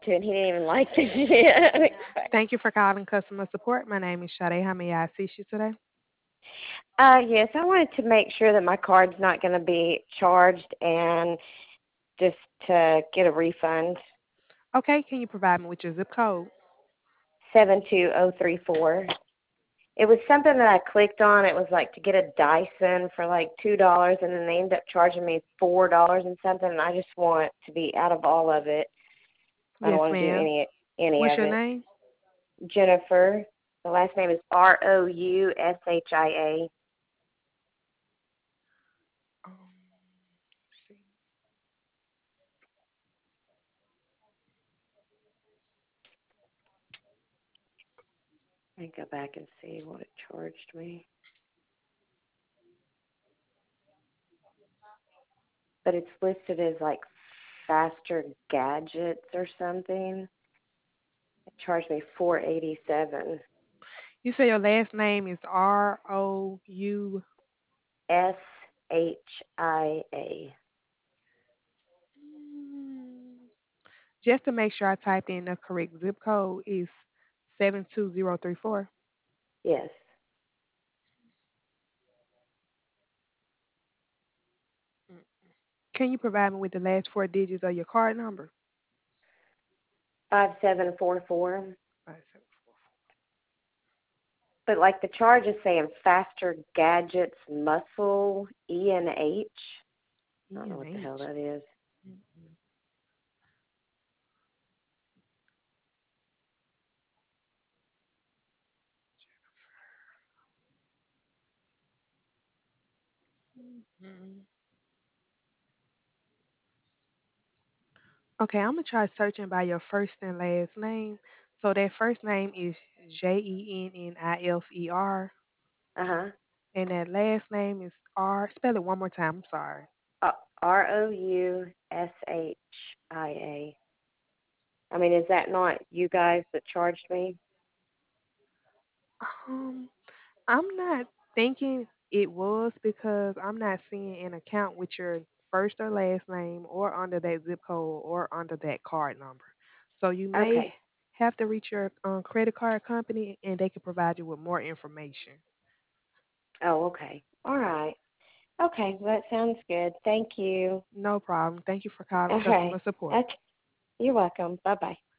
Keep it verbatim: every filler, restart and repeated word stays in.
to, and he didn't even like the shit. Thank you for calling customer support. My name is Sade. How may I assist you today? Uh, yes, I wanted to make sure that my card's not going to be charged and just to get a refund. Okay, can you provide me with your zip code? seven two zero three four. It was something that I clicked on. It was like to get a Dyson for like two dollars, and then they ended up charging me four dollars and something. And I just want to be out of all of it. I don't Yes, want to do ma'am. any any What's of your it. name? Jennifer. The last name is R O U S H I A. Um, let's see. Let me go back and see what it charged me. But it's listed as like faster gadgets or something. It charged me four eighty seven. You say your last name is R O U. S H I A. Mm, Just to make sure I typed in the correct zip code is seven two zero three four. Yes. Can you provide me with the last four digits of your card number? Five seven four four. Five seven four But like the charge is saying faster gadgets muscle E N H. four. I don't E know and what the hell H. that is. Mm-mm. Mm-mm. Okay, I'm gonna try searching by your first and last name. So that first name is J E N N I F E R, Uh huh. and that last name is R. Spell it one more time. I'm sorry. R O U S H I A. I mean, is that not you guys that charged me? Um, I'm not thinking it was because I'm not seeing an account with your first or last name or under that zip code or under that card number. So you may Okay. have to reach your um, credit card company and they can provide you with more information. Oh, okay. All right. Okay, well, that sounds good. Thank you. No problem. Thank you for calling customer Okay. support. Okay. You're welcome. Bye bye.